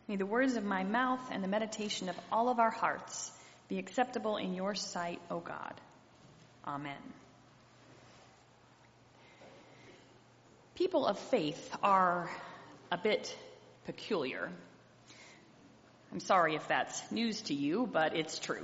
May the words of my mouth and the meditation of all of our hearts be acceptable in your sight, O God. Amen. People of faith are a bit peculiar. I'm sorry if that's news to you, but it's true.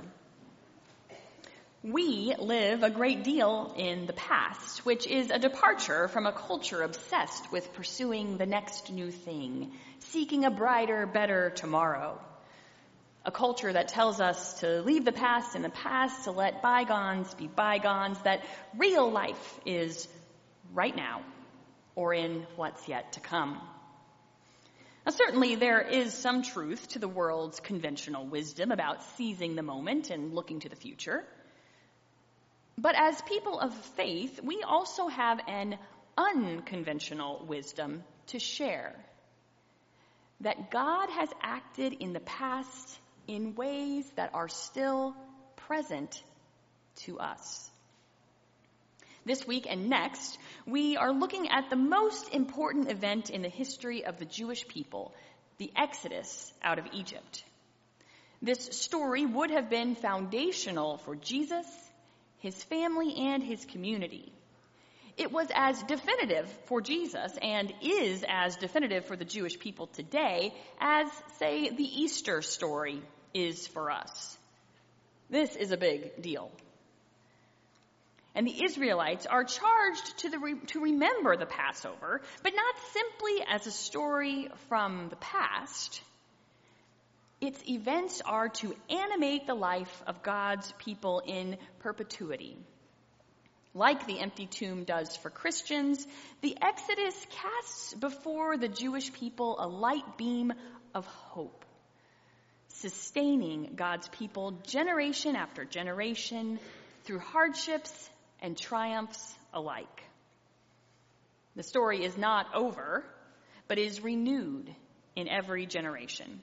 We live a great deal in the past, which is a departure from a culture obsessed with pursuing the next new thing, seeking a brighter, better tomorrow. A culture that tells us to leave the past in the past, to let bygones be bygones, that real life is right now or in what's yet to come. Now, certainly there is some truth to the world's conventional wisdom about seizing the moment and looking to the future. But as people of faith, we also have an unconventional wisdom to share. That God has acted in the past in ways that are still present to us. This week and next, we are looking at the most important event in the history of the Jewish people, the Exodus out of Egypt. This story would have been foundational for Jesus, his family, and his community. It was as definitive for Jesus and is as definitive for the Jewish people today as, say, the Easter story is for us. This is a big deal. And the Israelites are charged to remember the Passover, but not simply as a story from the past. Its events are to animate the life of God's people in perpetuity. Like the empty tomb does for Christians, the Exodus casts before the Jewish people a light beam of hope, sustaining God's people generation after generation through hardships and triumphs alike. The story is not over, but is renewed in every generation.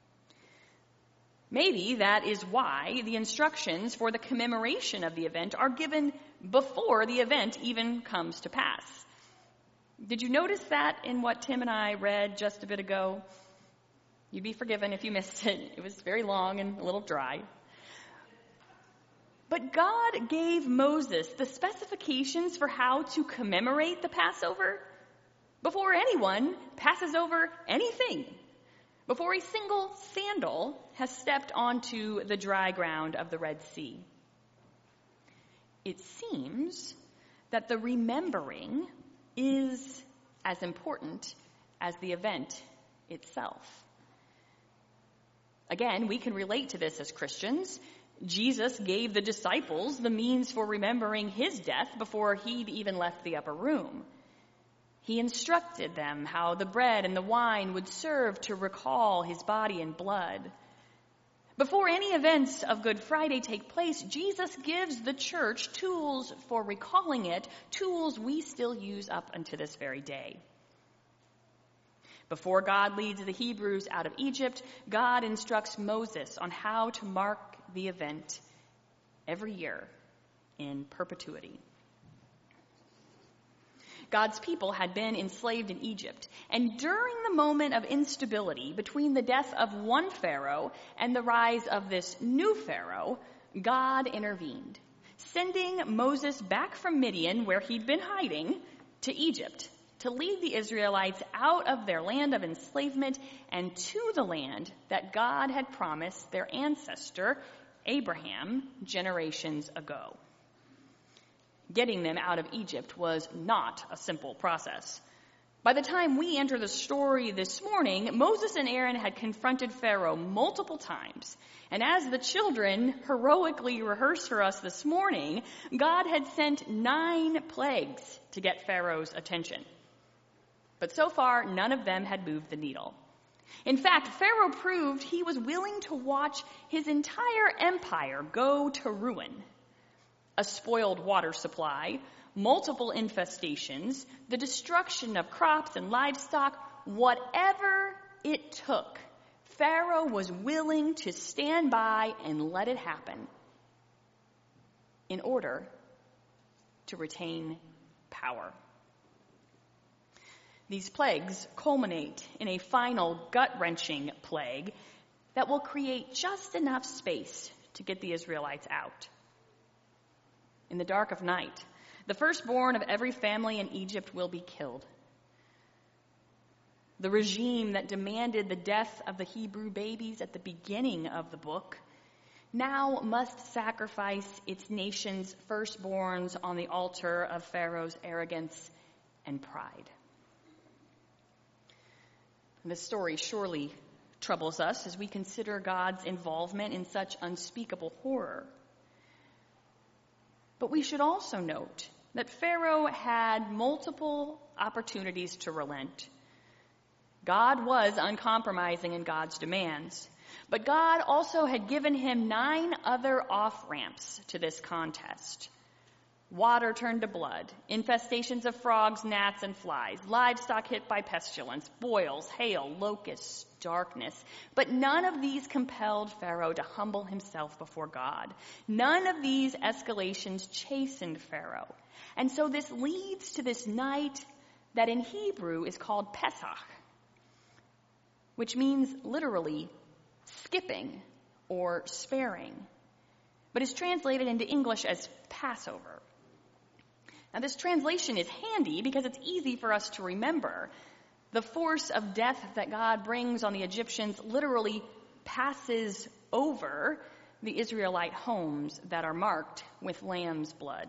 Maybe that is why the instructions for the commemoration of the event are given before the event even comes to pass. Did you notice that in what Tim and I read just a bit ago? You'd be forgiven if you missed it. It was very long and a little dry. But God gave Moses the specifications for how to commemorate the Passover before anyone passes over anything, before a single sandal has stepped onto the dry ground of the Red Sea. It seems that the remembering is as important as the event itself. Again, we can relate to this as Christians. Jesus gave the disciples the means for remembering his death before he'd even left the upper room. He instructed them how the bread and the wine would serve to recall his body and blood. Before any events of Good Friday take place, Jesus gives the church tools for recalling it, tools we still use up unto this very day. Before God leads the Hebrews out of Egypt, God instructs Moses on how to mark the event every year in perpetuity. God's people had been enslaved in Egypt, and during the moment of instability between the death of one Pharaoh and the rise of this new Pharaoh, God intervened, sending Moses back from Midian, where he'd been hiding, to Egypt to lead the Israelites out of their land of enslavement and to the land that God had promised their ancestor, Abraham, generations ago. Getting them out of Egypt was not a simple process. By the time we enter the story this morning, Moses and Aaron had confronted Pharaoh multiple times. And as the children heroically rehearsed for us this morning, God had sent 9 plagues to get Pharaoh's attention. But so far, none of them had moved the needle. In fact, Pharaoh proved he was willing to watch his entire empire go to ruin. A spoiled water supply, multiple infestations, the destruction of crops and livestock, whatever it took, Pharaoh was willing to stand by and let it happen in order to retain power. These plagues culminate in a final gut-wrenching plague that will create just enough space to get the Israelites out. In the dark of night, the firstborn of every family in Egypt will be killed. The regime that demanded the death of the Hebrew babies at the beginning of the book now must sacrifice its nation's firstborns on the altar of Pharaoh's arrogance and pride. This story surely troubles us as we consider God's involvement in such unspeakable horror. But we should also note that Pharaoh had multiple opportunities to relent. God was uncompromising in God's demands, but God also had given him 9 other off-ramps to this contest. Water turned to blood, infestations of frogs, gnats, and flies, livestock hit by pestilence, boils, hail, locusts, darkness. But none of these compelled Pharaoh to humble himself before God. None of these escalations chastened Pharaoh. And so this leads to this night that in Hebrew is called Pesach, which means literally skipping or sparing, but is translated into English as Passover. Now, this translation is handy because it's easy for us to remember. The force of death that God brings on the Egyptians literally passes over the Israelite homes that are marked with lamb's blood.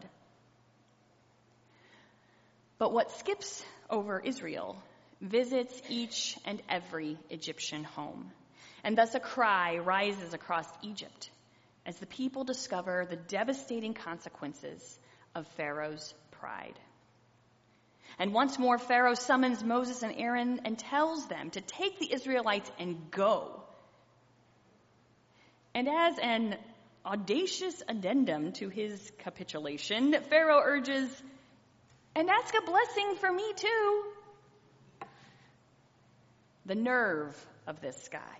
But what skips over Israel visits each and every Egyptian home. And thus a cry rises across Egypt as the people discover the devastating consequences of Pharaoh's pride. And once more, Pharaoh summons Moses and Aaron and tells them to take the Israelites and go. And as an audacious addendum to his capitulation, Pharaoh urges, "And ask a blessing for me too." The nerve of this guy.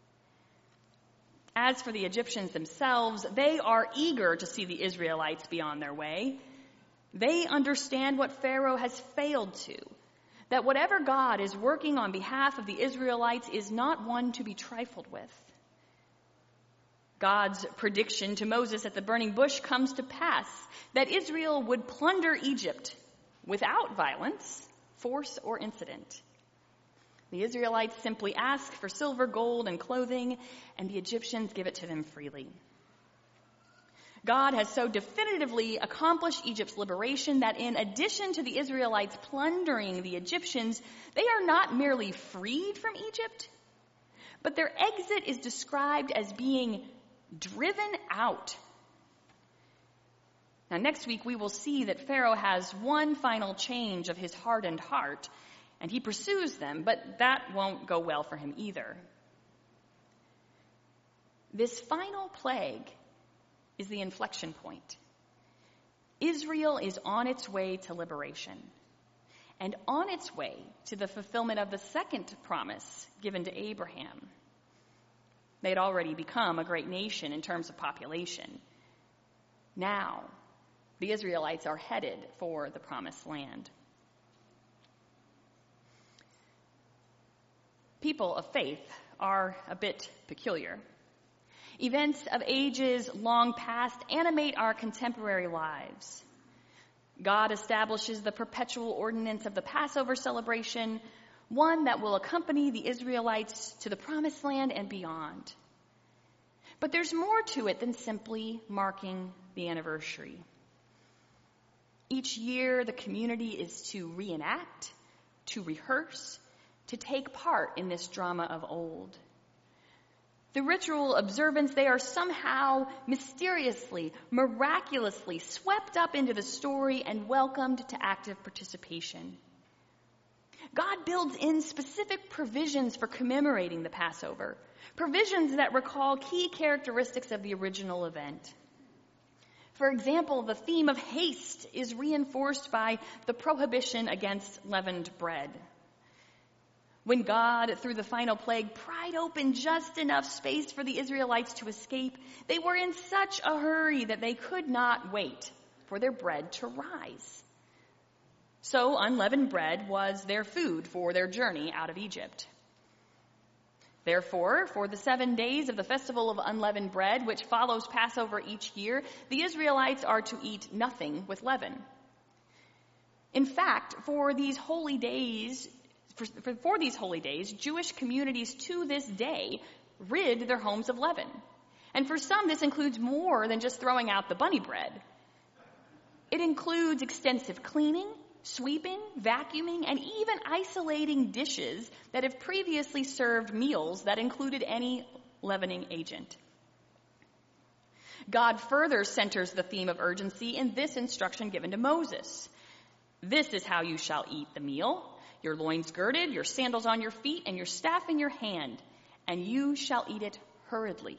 As for the Egyptians themselves, they are eager to see the Israelites be on their way. They understand what Pharaoh has failed to, that whatever God is working on behalf of the Israelites is not one to be trifled with. God's prediction to Moses at the burning bush comes to pass, that Israel would plunder Egypt without violence, force, or incident. The Israelites simply ask for silver, gold, and clothing, and the Egyptians give it to them freely. God has so definitively accomplished Egypt's liberation that in addition to the Israelites plundering the Egyptians, they are not merely freed from Egypt, but their exit is described as being driven out. Now, next week we will see that Pharaoh has one final change of his hardened heart, and he pursues them, but that won't go well for him either. This final plague is the inflection point. Israel is on its way to liberation and on its way to the fulfillment of the second promise given to Abraham. They had already become a great nation in terms of population. Now, the Israelites are headed for the promised land. People of faith are a bit peculiar. Events of ages long past animate our contemporary lives. God establishes the perpetual ordinance of the Passover celebration, one that will accompany the Israelites to the promised land and beyond. But there's more to it than simply marking the anniversary. Each year, the community is to reenact, to rehearse, to take part in this drama of old. The ritual observance, they are somehow mysteriously, miraculously swept up into the story and welcomed to active participation. God builds in specific provisions for commemorating the Passover, provisions that recall key characteristics of the original event. For example, the theme of haste is reinforced by the prohibition against leavened bread. When God, through the final plague, pried open just enough space for the Israelites to escape, they were in such a hurry that they could not wait for their bread to rise. So unleavened bread was their food for their journey out of Egypt. Therefore, for the 7 days of the festival of unleavened bread, which follows Passover each year, the Israelites are to eat nothing with leaven. In fact, for these holy days, Jewish communities to this day rid their homes of leaven. And for some, this includes more than just throwing out the bunny bread. It includes extensive cleaning, sweeping, vacuuming, and even isolating dishes that have previously served meals that included any leavening agent. God further centers the theme of urgency in this instruction given to Moses. This is how you shall eat the meal: your loins girded, your sandals on your feet, and your staff in your hand, and you shall eat it hurriedly.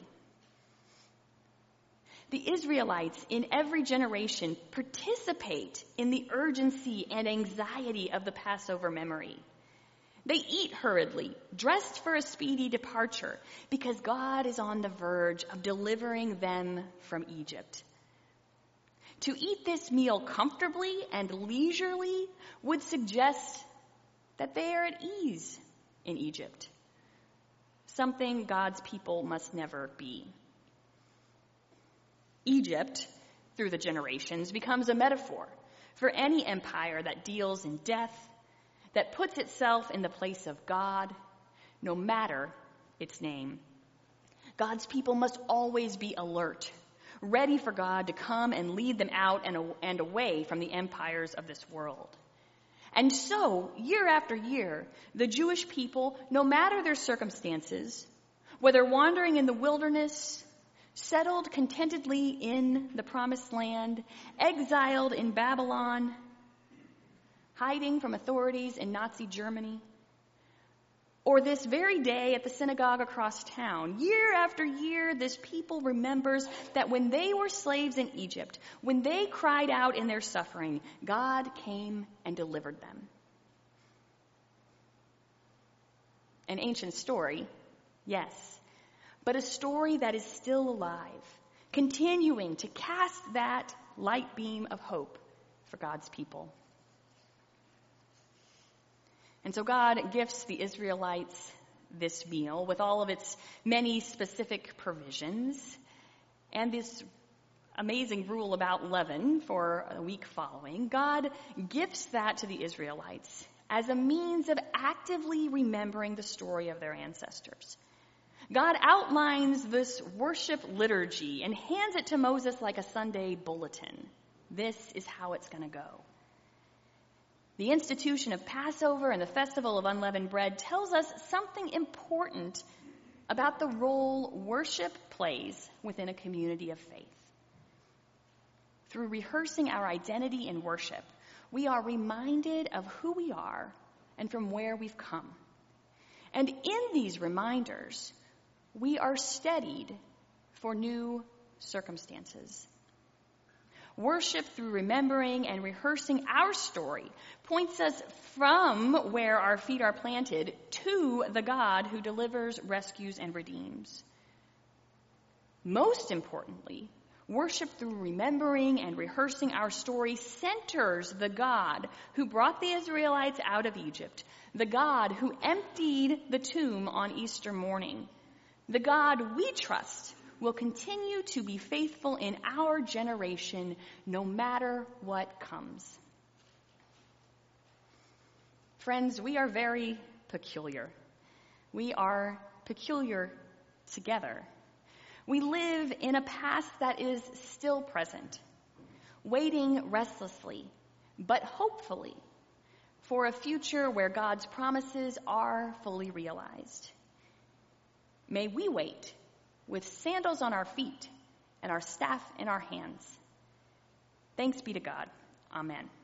The Israelites in every generation participate in the urgency and anxiety of the Passover memory. They eat hurriedly, dressed for a speedy departure, because God is on the verge of delivering them from Egypt. To eat this meal comfortably and leisurely would suggest that they are at ease in Egypt, something God's people must never be. Egypt, through the generations, becomes a metaphor for any empire that deals in death, that puts itself in the place of God, no matter its name. God's people must always be alert, ready for God to come and lead them out and away from the empires of this world. And so, year after year, the Jewish people, no matter their circumstances, whether wandering in the wilderness, settled contentedly in the promised land, exiled in Babylon, hiding from authorities in Nazi Germany, or this very day at the synagogue across town, year after year, this people remembers that when they were slaves in Egypt, when they cried out in their suffering, God came and delivered them. An ancient story, yes, but a story that is still alive, continuing to cast that light beam of hope for God's people. And so God gifts the Israelites this meal with all of its many specific provisions and this amazing rule about leaven for a week following. God gifts that to the Israelites as a means of actively remembering the story of their ancestors. God outlines this worship liturgy and hands it to Moses like a Sunday bulletin. This is how it's going to go. The institution of Passover and the festival of unleavened bread tells us something important about the role worship plays within a community of faith. Through rehearsing our identity in worship, we are reminded of who we are and from where we've come. And in these reminders, we are steadied for new circumstances. Worship through remembering and rehearsing our story points us from where our feet are planted to the God who delivers, rescues, and redeems. Most importantly, worship through remembering and rehearsing our story centers the God who brought the Israelites out of Egypt, the God who emptied the tomb on Easter morning, the God we trust will continue to be faithful in our generation no matter what comes. Friends, we are very peculiar. We are peculiar together. We live in a past that is still present, waiting restlessly, but hopefully, for a future where God's promises are fully realized. May we wait with sandals on our feet and our staff in our hands. Thanks be to God. Amen.